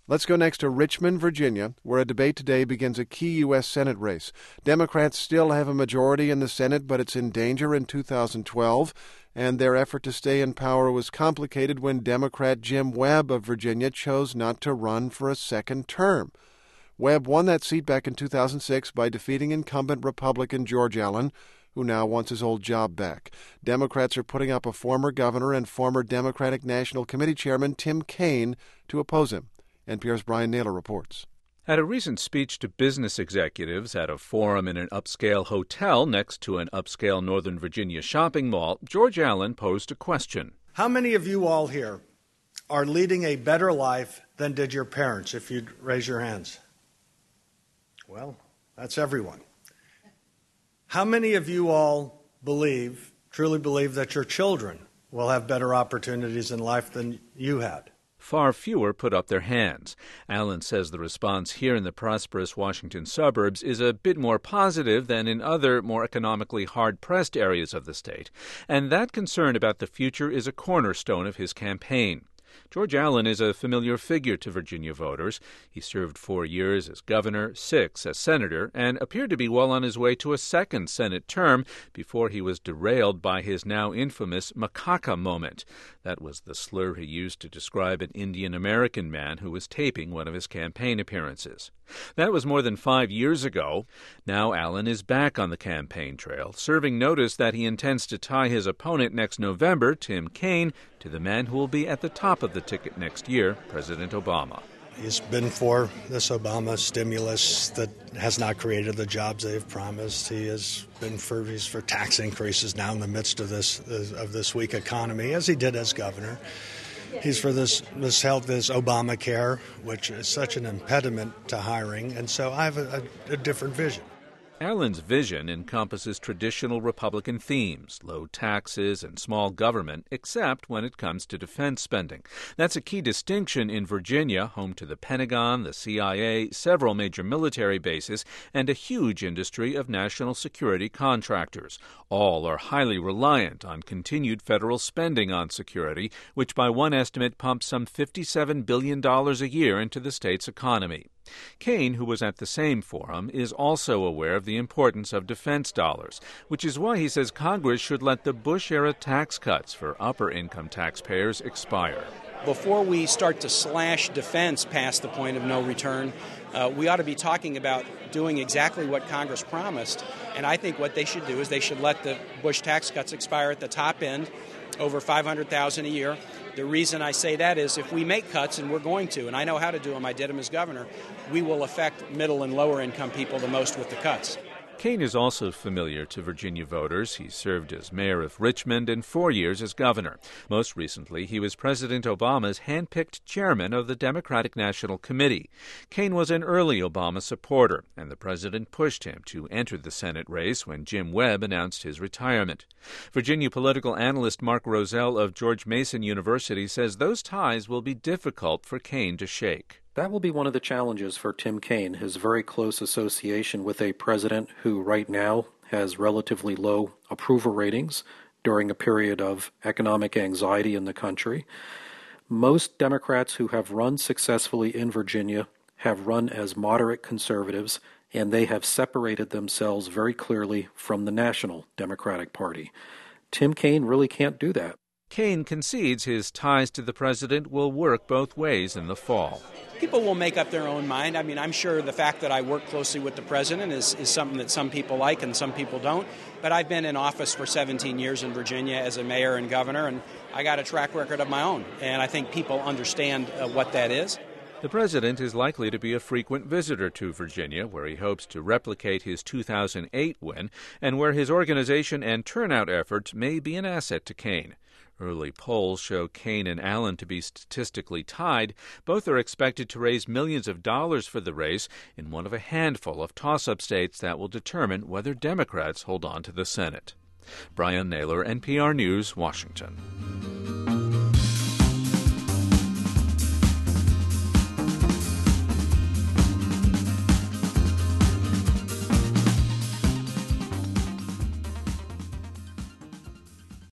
Let's go next to Richmond, Virginia, where a debate today begins a key U.S. Senate race. Democrats still have a majority in the Senate, but it's in danger in 2012, and their effort to stay in power was complicated when Democrat Jim Webb of Virginia chose not to run for a second term. Webb won that seat back in 2006 by defeating incumbent Republican George Allen, who now wants his old job back. Democrats are putting up a former governor and former Democratic National Committee Chairman Tim Kaine to oppose him. NPR's Brian Naylor reports. At a recent speech to business executives at a forum in an upscale hotel next to an upscale Northern Virginia shopping mall, George Allen posed a question. How many of you all here are leading a better life than did your parents, if you'd raise your hands? Well, that's everyone. How many of you all truly believe that your children will have better opportunities in life than you had? Far fewer put up their hands. Allen says the response here in the prosperous Washington suburbs is a bit more positive than in other, more economically hard-pressed areas of the state, and that concern about the future is a cornerstone of his campaign. George Allen is a familiar figure to Virginia voters. He served 4 years as governor, 6 as senator, and appeared to be well on his way to a second Senate term before he was derailed by his now infamous macaca moment. That was the slur he used to describe an Indian-American man who was taping one of his campaign appearances. That was more than 5 years ago. Now Allen is back on the campaign trail, serving notice that he intends to tie his opponent next November, Tim Kaine, to the man who will be at the top of the ticket next year, President Obama. He's been for this Obama stimulus that has not created the jobs they've promised. He's for tax increases now in the midst of this weak economy, as he did as governor. He's for this Obamacare, which is such an impediment to hiring, and so I have a different vision. Allen's vision encompasses traditional Republican themes, low taxes and small government, except when it comes to defense spending. That's a key distinction in Virginia, home to the Pentagon, the CIA, several major military bases, and a huge industry of national security contractors. All are highly reliant on continued federal spending on security, which by one estimate pumps some $57 billion a year into the state's economy. Kaine, who was at the same forum, is also aware of the importance of defense dollars, which is why he says Congress should let the Bush-era tax cuts for upper-income taxpayers expire. Before we start to slash defense past the point of no return, we ought to be talking about doing exactly what Congress promised. And I think what they should do is they should let the Bush tax cuts expire at the top end, over $500,000 a year. The reason I say that is if we make cuts, and we're going to, and I know how to do them, I did them as governor, we will affect middle and lower income people the most with the cuts. Kaine is also familiar to Virginia voters. He served as mayor of Richmond and 4 years as governor. Most recently, he was President Obama's hand-picked chairman of the Democratic National Committee. Kaine was an early Obama supporter, and the president pushed him to enter the Senate race when Jim Webb announced his retirement. Virginia political analyst Mark Rozell of George Mason University says those ties will be difficult for Kaine to shake. That will be one of the challenges for Tim Kaine, his very close association with a president who right now has relatively low approval ratings during a period of economic anxiety in the country. Most Democrats who have run successfully in Virginia have run as moderate conservatives, and they have separated themselves very clearly from the National Democratic Party. Tim Kaine really can't do that. Kaine concedes his ties to the president will work both ways in the fall. People will make up their own mind. I mean, I'm sure the fact that I work closely with the president is something that some people like and some people don't. But I've been in office for 17 years in Virginia as a mayor and governor, and I got a track record of my own. And I think people understand what that is. The president is likely to be a frequent visitor to Virginia, where he hopes to replicate his 2008 win, and where his organization and turnout efforts may be an asset to Kaine. Early polls show Kaine and Allen to be statistically tied. Both are expected to raise millions of dollars for the race in one of a handful of toss-up states that will determine whether Democrats hold on to the Senate. Brian Naylor, NPR News, Washington.